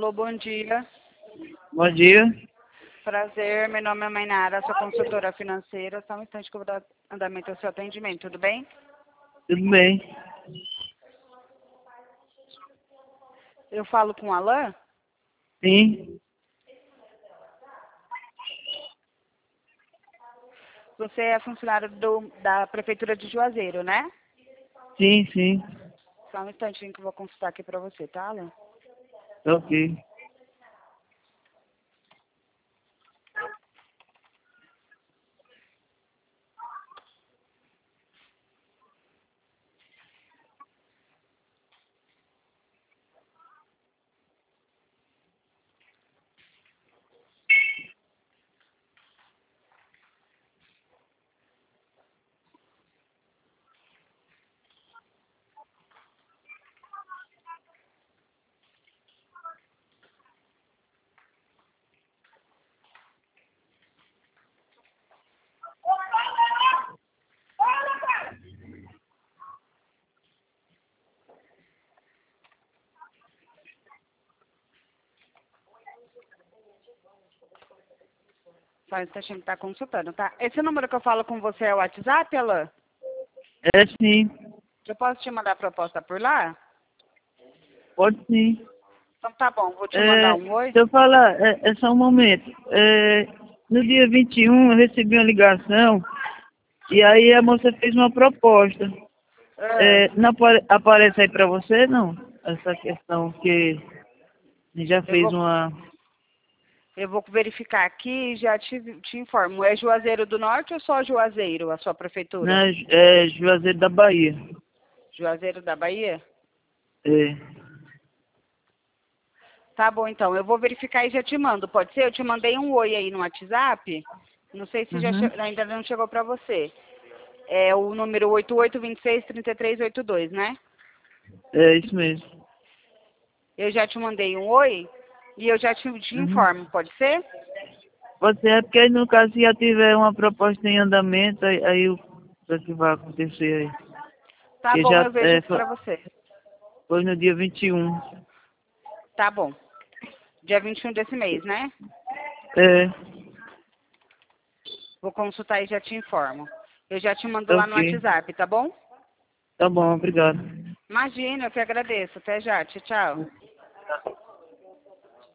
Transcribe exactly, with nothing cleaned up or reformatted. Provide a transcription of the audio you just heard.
Alô, bom dia. Bom dia. Prazer, meu nome é Mainara, sou consultora financeira. Só um instante que eu vou dar andamento ao seu atendimento, tudo bem? Tudo bem? Eu falo com o Alain? Sim. Você é funcionário do, da Prefeitura de Juazeiro, né? Sim, sim. Só um instantinho que eu vou consultar aqui pra você, tá, Alain? Ok. Só um instantinho que tá consultando, tá? Esse número que eu falo com você é o WhatsApp, Alain? É sim. Eu posso te mandar a proposta por lá? Pode sim. Então tá bom, vou te mandar É, um oi. se eu falar, é, é só um momento. É, no dia vinte e um eu recebi uma ligação e aí a moça fez uma proposta. Ah, É, não apare- aparece aí pra você, não? Essa questão que já eu fez vou, uma... eu vou verificar aqui e já te, te informo. É Juazeiro do Norte ou só Juazeiro, a sua prefeitura? Na, é, Juazeiro da Bahia. Juazeiro da Bahia? É. Tá bom, então. Eu vou verificar e já te mando. Pode ser? Eu te mandei um oi aí no WhatsApp. Não sei se já che... Uhum. ainda não chegou pra você. É o número oito oito dois seis, três três oito dois, né? É isso mesmo. Eu já te mandei um oi e eu já te, te Uhum. informo. Pode ser? Pode ser, é porque aí no caso se já tiver uma proposta em andamento, aí, aí o o que vai acontecer aí? Tá Porque bom, já eu vejo é, isso pra fo- você. foi no dia vinte e um. Tá bom. Dia vinte e um desse mês, né? É, Vou consultar e já te informo. Eu já te mando lá no ok. WhatsApp, tá bom? Tá bom, obrigado. Imagina, eu que agradeço. Até já. Tchau, tchau.